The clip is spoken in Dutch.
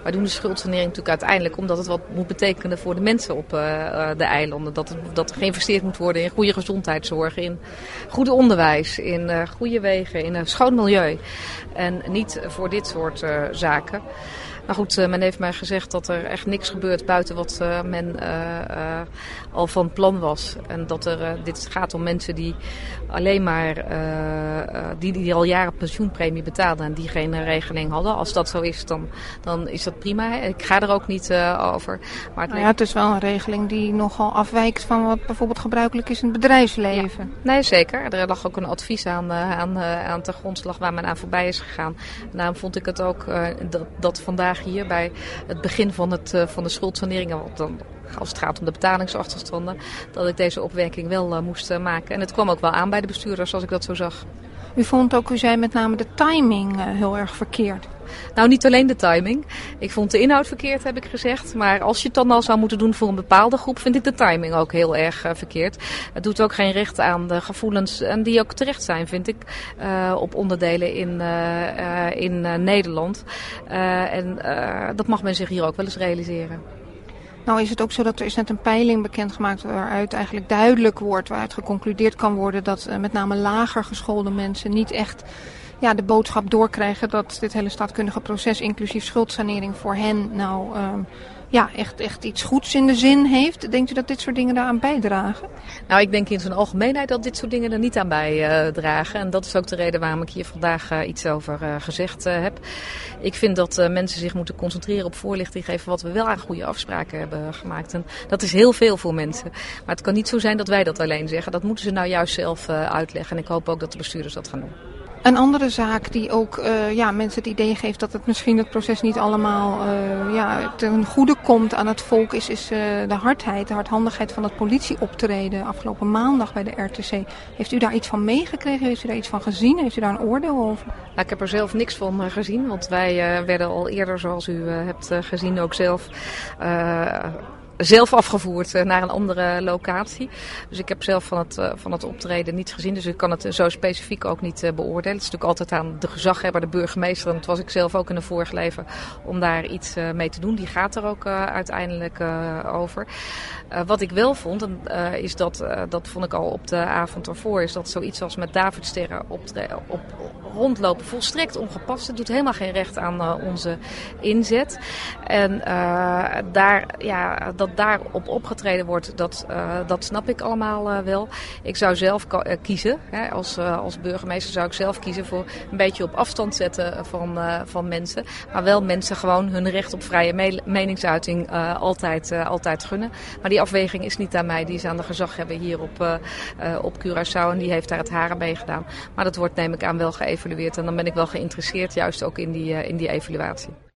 Wij doen de schuldsanering natuurlijk uiteindelijk omdat het wat moet betekenen voor de mensen op de eilanden. Dat er geïnvesteerd moet worden in goede gezondheidszorg, in goede onderwijs, in goede wegen, in een schoon milieu. En niet voor dit soort zaken. Maar goed, men heeft mij gezegd dat er echt niks gebeurt buiten wat men al van plan was. En dat dit gaat om mensen die alleen maar, die al jaren pensioenpremie betaalden en die geen regeling hadden. Als dat zo is, dan is dat prima. Hè. Ik ga er ook niet over. Maar het is wel een regeling die nogal afwijkt van wat bijvoorbeeld gebruikelijk is in het bedrijfsleven. Ja. Nee, zeker. Er lag ook een advies aan ten grondslag waar men aan voorbij is gegaan. En daarom vond ik het ook dat vandaag hier bij het begin van de schuldsanering, als het gaat om de betalingsachterstanden, dat ik deze opmerking wel moest maken. En het kwam ook wel aan bij de bestuurders als ik dat zo zag. U zei met name de timing heel erg verkeerd. Nou, niet alleen de timing. Ik vond de inhoud verkeerd, heb ik gezegd. Maar als je het dan al zou moeten doen voor een bepaalde groep, vind ik de timing ook heel erg verkeerd. Het doet ook geen recht aan de gevoelens, en die ook terecht zijn, vind ik, op onderdelen in Nederland. Dat mag men zich hier ook wel eens realiseren. Nou is het ook zo dat er is net een peiling bekendgemaakt waaruit eigenlijk duidelijk wordt, waaruit geconcludeerd kan worden dat met name lager geschoolde mensen niet echt de boodschap doorkrijgen dat dit hele staatkundige proces, inclusief schuldsanering, voor hen echt iets goeds in de zin heeft. Denkt u dat dit soort dingen daaraan bijdragen? Nou, ik denk in zijn algemeenheid dat dit soort dingen er niet aan bijdragen. En dat is ook de reden waarom ik hier vandaag iets over gezegd heb. Ik vind dat mensen zich moeten concentreren op voorlichting geven wat we wel aan goede afspraken hebben gemaakt. En dat is heel veel voor mensen. Maar het kan niet zo zijn dat wij dat alleen zeggen. Dat moeten ze nou juist zelf uitleggen. En ik hoop ook dat de bestuurders dat gaan doen. Een andere zaak die ook mensen het idee geeft dat het misschien het proces niet allemaal ten goede komt aan het volk is de hardhandigheid van het politieoptreden afgelopen maandag bij de RTC. Heeft u daar iets van meegekregen? Heeft u daar iets van gezien? Heeft u daar een oordeel over? Nou, ik heb er zelf niks van gezien, want wij werden al eerder, zoals u hebt gezien, ook zelf afgevoerd naar een andere locatie. Dus ik heb zelf van het optreden niets gezien. Dus ik kan het zo specifiek ook niet beoordelen. Het is natuurlijk altijd aan de gezaghebber, de burgemeester. En dat was ik zelf ook in een vorig leven om daar iets mee te doen. Die gaat er ook uiteindelijk over. Wat ik wel vond, is dat vond ik al op de avond ervoor, is dat zoiets als met Davidsterren op rondlopen volstrekt ongepast. Het doet helemaal geen recht aan onze inzet. En dat daarop opgetreden wordt, dat snap ik allemaal wel. Ik zou zelf kiezen, hè, als burgemeester zou ik zelf kiezen voor een beetje op afstand zetten van mensen. Maar wel mensen gewoon hun recht op vrije meningsuiting altijd gunnen. Maar die afweging is niet aan mij, die is aan de gezaghebber hier op Curaçao. En die heeft daar het hare mee gedaan. Maar dat wordt, neem ik aan, wel geëvalueerd. En dan ben ik wel geïnteresseerd juist ook in die evaluatie.